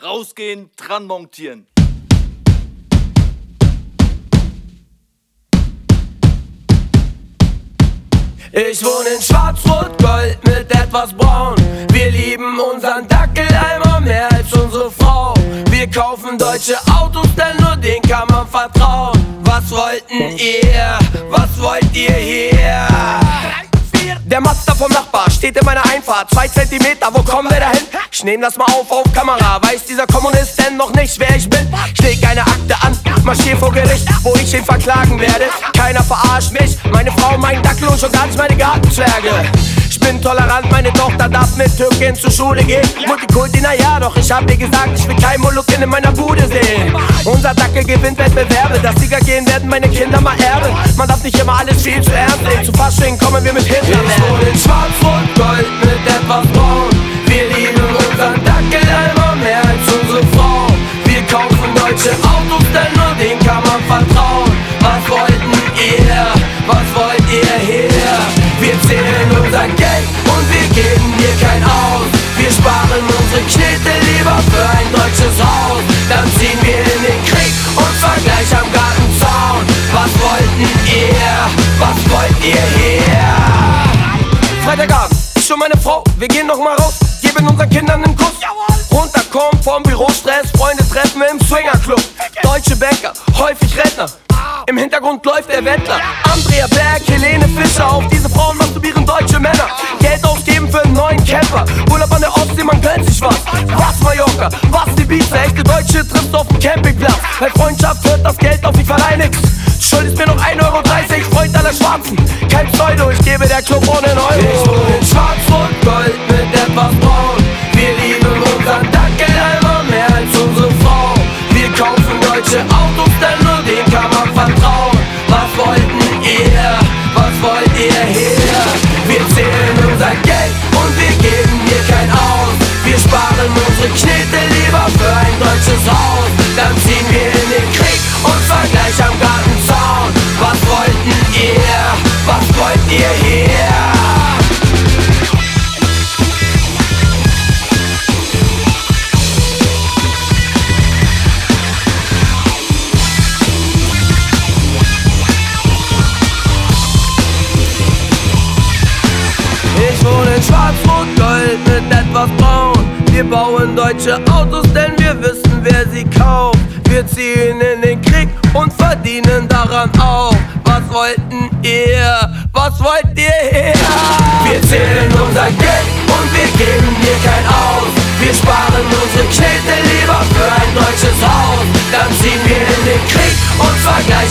rausgehen, dran montieren. Ich wohne in Schwarz-Rot-Gold mit etwas Braun. Wir lieben unseren Dackel einmal mehr als unsere Frau. Wir kaufen deutsche Autos, denn nur denen kann man vertrauen. Was wollten ihr? Was wollt ihr hier? Der Mazda vom Nachbar steht in meiner Einfahrt, 2 Zentimeter, wo kommen wir dahin? Ich nehm das mal auf Kamera, weiß dieser Kommunist denn noch nicht, wer ich bin? Ich leg eine Akte an, marschier vor Gericht, wo ich ihn verklagen werde. Keiner verarscht mich, meine Frau, mein Dackel und schon gar nicht meine Gartenzwerge. Ich bin tolerant, meine Tochter darf mit Türkin zur Schule gehen. Multikulti, naja, doch ich hab ihr gesagt, ich will kein Molukken in meiner Bude sehen. Unser Dackel gewinnt Wettbewerbe, das Sieger gehen werden meine Kinder mal erben. Man darf nicht immer alles viel zu ernst nehmen, zu Fasching kommen wir mit Hinterwert. Ich wohne in Schwarz-Rot-Gold mit etwas Braun. Wir lieben unseren Dackel einmal mehr als unsere Frau. Wir kaufen deutsche Autos, denn nur denen kann man vertrauen. Was wollten ihr? Was wollt ihr hier? Wir zählen unser Geld und wir geben dir kein Aus. Wir sparen unsere Knete lieber für ein deutsches Haus. Dann ziehen wir in den Krieg und Vergleich am Gartenzaun. Was wollten ihr? Was wollt ihr hier? Freitagabend, ich und meine Frau, wir gehen noch mal raus, geben unseren Kindern einen Kuss. Runterkommen vom Bürostress, Freunde treffen im Swingerclub. Deutsche Banker, häufig Rentner, im Hintergrund läuft der Wendler. Andrea Berg, Helene Fischer, auf diese Frauen masturbieren deutsche Männer. Geld ausgeben für einen neuen Camper, Urlaub an der Ostsee, man gönnt sich was. Was Mallorca, was die Ibiza, echte Deutsche triffst auf dem Campingplatz. Bei Freundschaft hört das Geld auf, ich verleih nix. Schuldest mir noch 1,30 €, Freund aller Schwarzen. Kein Pseudo, ich gebe der Club ohne einen Euro. Ich wohne in Schwarz-Rot-Gold mit etwas Braun. Wir lieben unseren Dackel einmal mehr als unsere Frau. Wir kaufen deutsche Autos, denn nur denen kann man vertrauen. Was wollten ihr? Was wollt ihr hier? Wir zählen unser Geld und wir geben dir kein Aus. Wir sparen unsere Knete lieber für ein deutsches Haus. Dann ziehen wir in den Krieg und Vergleich am Gartenzaun. Was wollten ihr? Was wollt ihr hier? Ich wohne in Schwarz-Rot-Gold mit etwas Braun. Wir bauen deutsche Autos, denn wir wissen, wer sie kauft. Wir ziehen in den Krieg und verdienen daran auch. Was wollten ihr? Was wollt ihr her? Wir zählen unser Geld und wir geben dir kein Aus. Wir sparen unsere Knete lieber für ein deutsches Haus. Dann ziehen wir in den Krieg und Vergleich